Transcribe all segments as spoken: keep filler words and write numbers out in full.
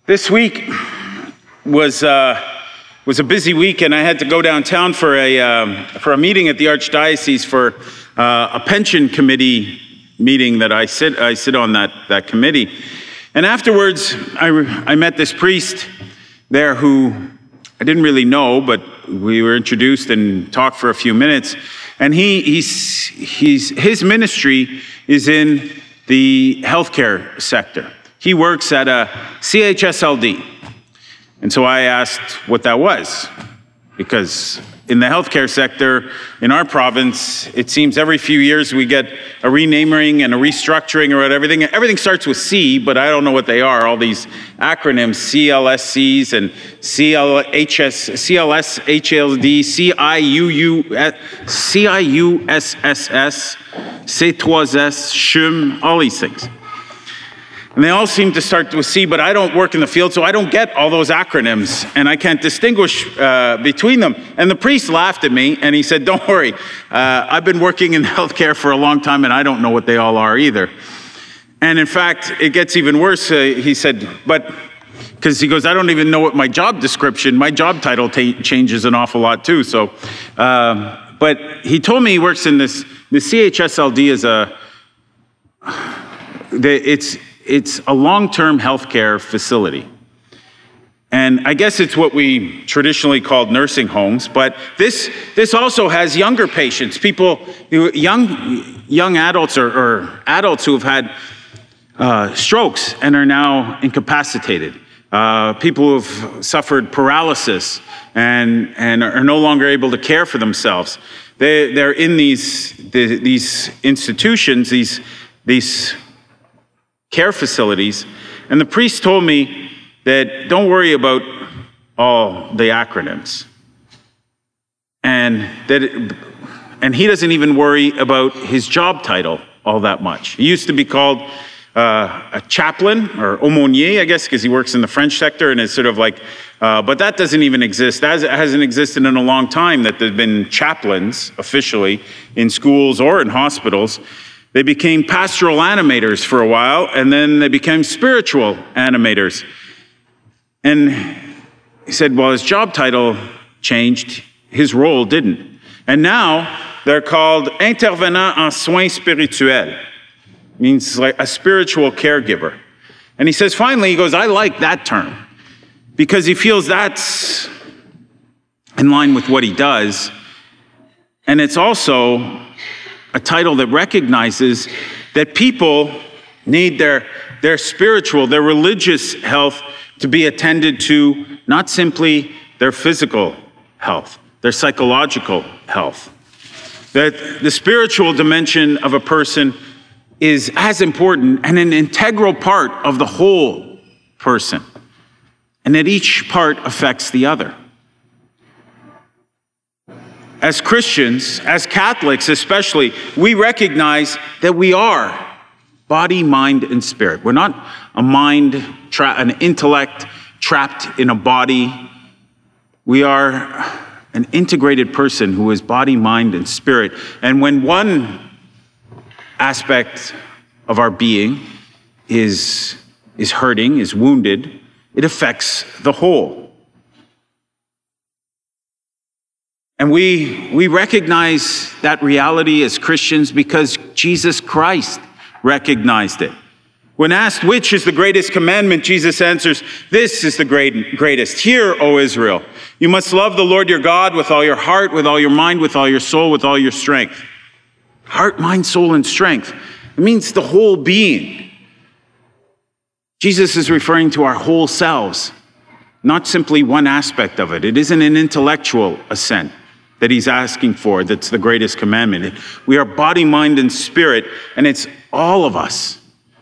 This week was uh, was a busy week, and I had to go downtown for a um, for a meeting at the Archdiocese for uh, a pension committee meeting that I sit I sit on that that committee. And afterwards, I I met this priest there who I didn't really know, but we were introduced and talked for a few minutes. And he he's he's his ministry is in the healthcare sector. He works at a C H S L D. And so I asked what that was, because in the healthcare sector in our province, it seems every few years we get a renaming and a restructuring or whatever. Everything, everything starts with C, but I don't know what they are. All these acronyms, C L S Cs and C L H S, C L S H L D, C I U U, C I U S S S, C three S, C H U M, all these things. And they all seem to start with C, but I don't work in the field, so I don't get all those acronyms, and I can't distinguish uh, between them. And the priest laughed at me, and he said, don't worry, uh, I've been working in healthcare for a long time, and I don't know what they all are either. And in fact, it gets even worse. Uh, he said, but, because he goes, I don't even know what my job description, my job title t- changes an awful lot too. So, um, but he told me he works in this, the C H S L D is a, the, it's, It's a long-term healthcare facility. And I guess it's what we traditionally called nursing homes, but this this also has younger patients, people, young young adults or, or adults who have had uh, strokes and are now incapacitated. Uh, people who have suffered paralysis and, and are no longer able to care for themselves. They, they're in these, the, these institutions, these these care facilities, and the priest told me that don't worry about all the acronyms, and that it, and he doesn't even worry about his job title all that much. He used to be called uh, a chaplain or aumônier, I guess, because he works in the French sector, and it's sort of like, uh, but that doesn't even exist. That hasn't existed in a long time, that there've been chaplains officially in schools or in hospitals. They became pastoral animators for a while, and then they became spiritual animators. And he said, well, his job title changed, his role didn't. And now they're called intervenant en soins spirituels, means like a spiritual caregiver. And he says, finally, he goes, I like that term, because he feels that's in line with what he does. And it's also a title that recognizes that people need their, their spiritual, their religious health to be attended to, not simply their physical health, their psychological health. That the spiritual dimension of a person is as important and an integral part of the whole person, and that each part affects the other. As Christians, as Catholics especially, we recognize that we are body, mind, and spirit. We're not a mind, tra- an intellect trapped in a body. We are an integrated person who is body, mind, and spirit. And when one aspect of our being is, is hurting, is wounded, it affects the whole. And we, we recognize that reality as Christians because Jesus Christ recognized it. When asked which is the greatest commandment, Jesus answers, this is the great, greatest. Hear, O Israel, you must love the Lord your God with all your heart, with all your mind, with all your soul, with all your strength. Heart, mind, soul, and strength. It means the whole being. Jesus is referring to our whole selves, not simply one aspect of it. It isn't an intellectual assent that he's asking for that's the greatest commandment. We are body, mind, and spirit, and it's all of us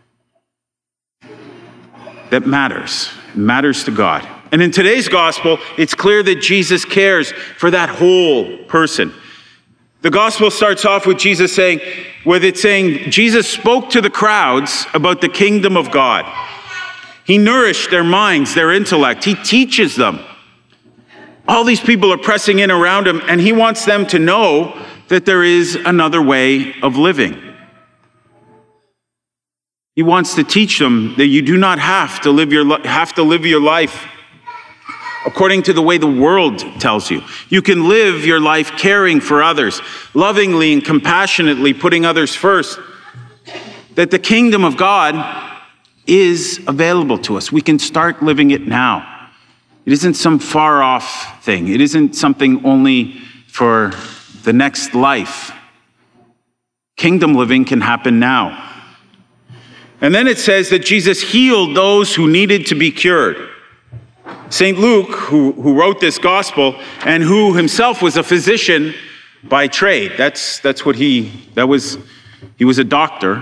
that matters. It matters to God. And in today's gospel, it's clear that Jesus cares for that whole person. The gospel starts off with Jesus saying, with it saying, Jesus spoke to the crowds about the kingdom of God. He nourished their minds, their intellect. He teaches them. All these people are pressing in around him, and he wants them to know that there is another way of living. He wants to teach them that you do not have to live your li- have to live your life according to the way the world tells you. You can live your life caring for others, lovingly and compassionately putting others first. That the kingdom of God is available to us. We can start living it now. It isn't some far off thing. It isn't something only for the next life. Kingdom living can happen now. And then it says that Jesus healed those who needed to be cured. Saint Luke, who, who wrote this gospel and who himself was a physician by trade, that's, that's what he, that was, he was a doctor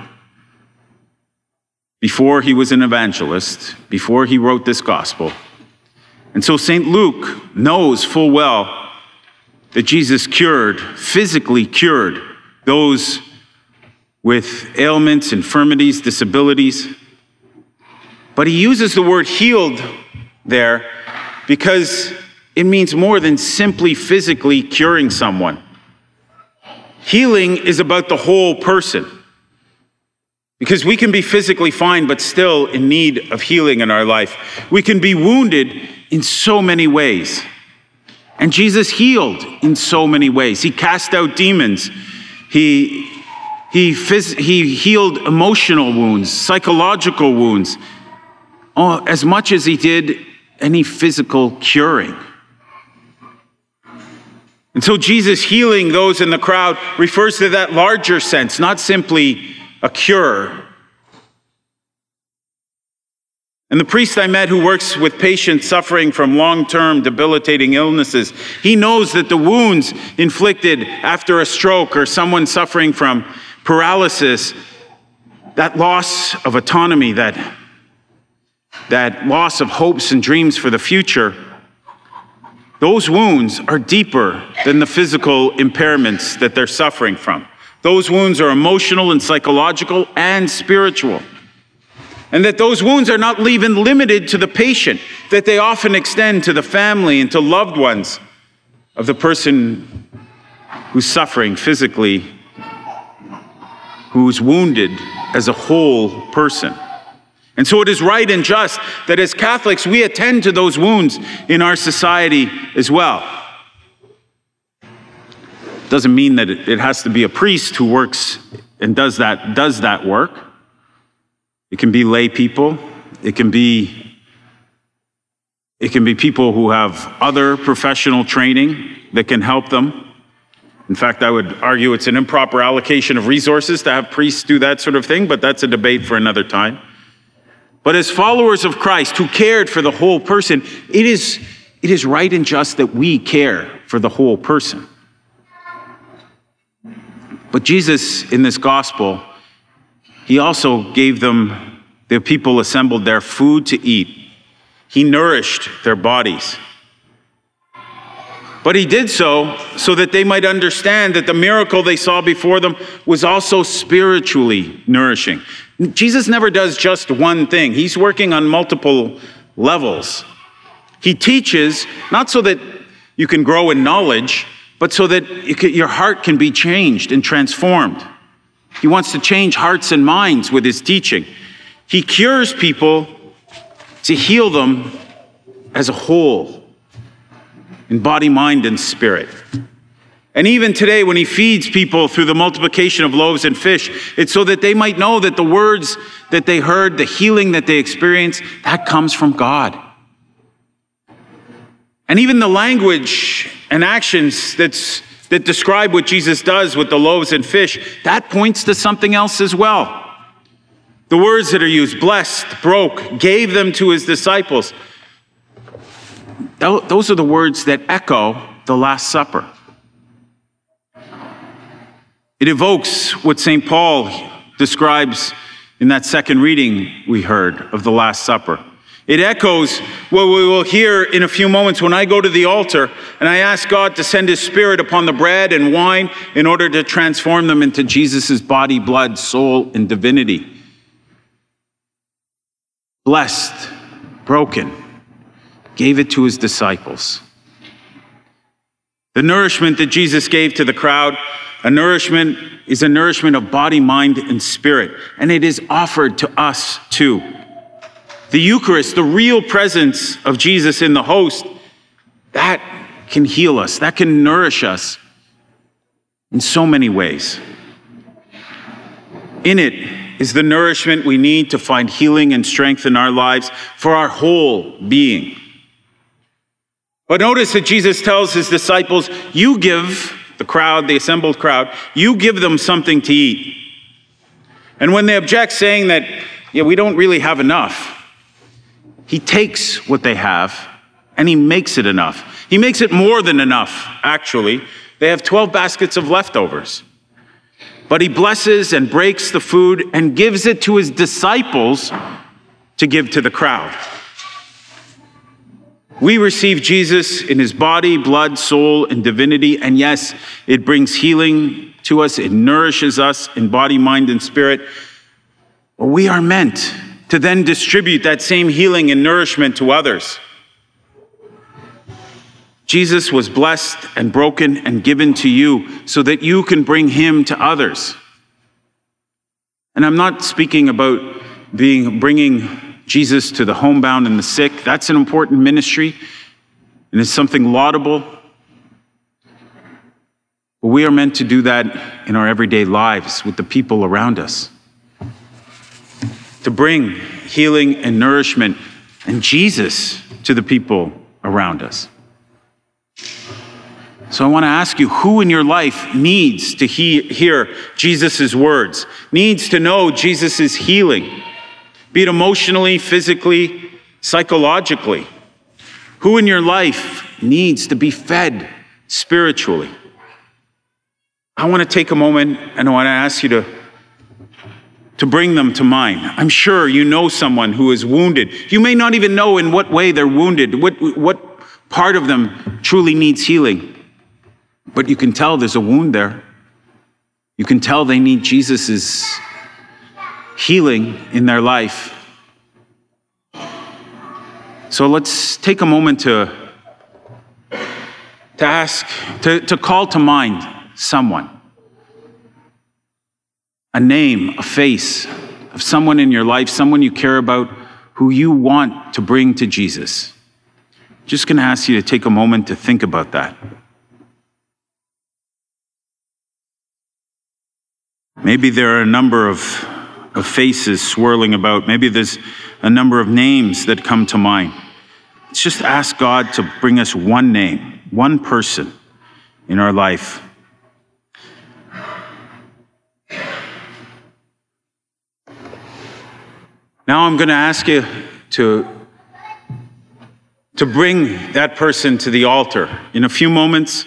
before he was an evangelist, before he wrote this gospel. And so Saint Luke knows full well that Jesus cured, physically cured those with ailments, infirmities, disabilities. But he uses the word healed there because it means more than simply physically curing someone. Healing is about the whole person. Because we can be physically fine, but still in need of healing in our life. We can be wounded in so many ways. And Jesus healed in so many ways. He cast out demons. He He, phys- he healed emotional wounds, psychological wounds, oh, as much as he did any physical curing. And so Jesus healing those in the crowd refers to that larger sense, not simply a cure. And the priest I met who works with patients suffering from long-term debilitating illnesses, he knows that the wounds inflicted after a stroke or someone suffering from paralysis, that loss of autonomy, that, that loss of hopes and dreams for the future, those wounds are deeper than the physical impairments that they're suffering from. Those wounds are emotional and psychological and spiritual. And that those wounds are not even limited to the patient, that they often extend to the family and to loved ones of the person who's suffering physically, who's wounded as a whole person. And so it is right and just that as Catholics, we attend to those wounds in our society as well. Doesn't mean that it has to be a priest who works and does that, does that work. It can be lay people. It can be, it can be people who have other professional training that can help them. In fact, I would argue it's an improper allocation of resources to have priests do that sort of thing, but that's a debate for another time. But as followers of Christ who cared for the whole person, it is, it is right and just that we care for the whole person. But Jesus, in this gospel, he also gave them, the people assembled there, food to eat. He nourished their bodies. But he did so so that they might understand that the miracle they saw before them was also spiritually nourishing. Jesus never does just one thing. He's working on multiple levels. He teaches not so that you can grow in knowledge, but so that you can, your heart can be changed and transformed. He wants to change hearts and minds with his teaching. He cures people to heal them as a whole, in body, mind, and spirit. And even today, when he feeds people through the multiplication of loaves and fish, it's so that they might know that the words that they heard, the healing that they experienced, that comes from God. And even the language and actions that's, that describe what Jesus does with the loaves and fish, that points to something else as well. The words that are used, blessed, broke, gave them to his disciples. Those are the words that echo the Last Supper. It evokes what Saint Paul describes in that second reading we heard of the Last Supper. It echoes what we will hear in a few moments when I go to the altar and I ask God to send his Spirit upon the bread and wine in order to transform them into Jesus' body, blood, soul, and divinity. Blessed, broken, gave it to his disciples. The nourishment that Jesus gave to the crowd a nourishment is a nourishment of body, mind, and spirit, and it is offered to us too. The Eucharist, the real presence of Jesus in the host, that can heal us, that can nourish us in so many ways. In it is the nourishment we need to find healing and strength in our lives for our whole being. But notice that Jesus tells his disciples, you give the crowd, the assembled crowd, you give them something to eat. And when they object, saying that, yeah, we don't really have enough, he takes what they have and he makes it enough. He makes it more than enough, actually. They have twelve baskets of leftovers. But he blesses and breaks the food and gives it to his disciples to give to the crowd. We receive Jesus in his body, blood, soul, and divinity. And yes, it brings healing to us. It nourishes us in body, mind, and spirit. But we are meant to then distribute that same healing and nourishment to others. Jesus was blessed and broken and given to you so that you can bring him to others. And I'm not speaking about being bringing Jesus to the homebound and the sick. That's an important ministry, and it's something laudable. But we are meant to do that in our everyday lives with the people around us. To bring healing and nourishment and Jesus to the people around us. So I want to ask you, who in your life needs to he- hear Jesus' words, needs to know Jesus' healing, be it emotionally, physically, psychologically? Who in your life needs to be fed spiritually? I want to take a moment and I want to ask you to, to bring them to mind. I'm sure you know someone who is wounded. You may not even know in what way they're wounded, what, what part of them truly needs healing. But you can tell there's a wound there. You can tell they need Jesus' healing in their life. So let's take a moment to, to ask, to, to call to mind someone. A name, a face of someone in your life, someone you care about, who you want to bring to Jesus. Just going to ask you to take a moment to think about that. Maybe there are a number of, of faces swirling about. Maybe there's a number of names that come to mind. Let's just ask God to bring us one name, one person in our life. Now I'm going to ask you to, to bring that person to the altar. In a few moments,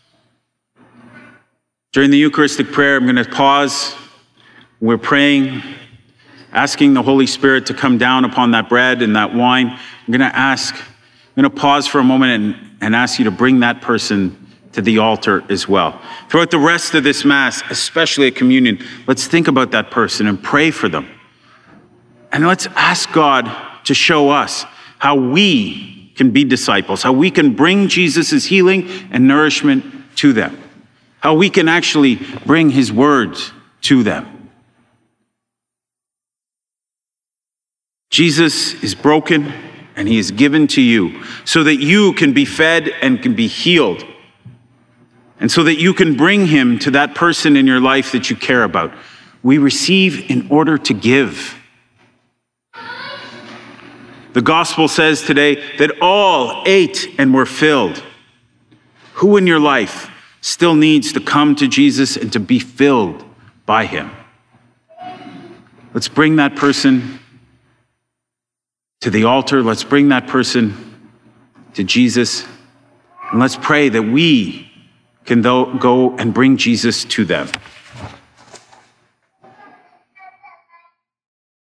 during the Eucharistic prayer, I'm going to pause. We're praying, asking the Holy Spirit to come down upon that bread and that wine. I'm going to ask, I'm going to pause for a moment and, and ask you to bring that person to the altar as well. Throughout the rest of this Mass, especially at communion, let's think about that person and pray for them. And let's ask God to show us how we can be disciples, how we can bring Jesus' healing and nourishment to them. How we can actually bring his words to them. Jesus is broken and he is given to you so that you can be fed and can be healed. And so that you can bring him to that person in your life that you care about. We receive in order to give. The gospel says today that all ate and were filled. Who in your life still needs to come to Jesus and to be filled by him? Let's bring that person to the altar. Let's bring that person to Jesus. And let's pray that we can go and bring Jesus to them.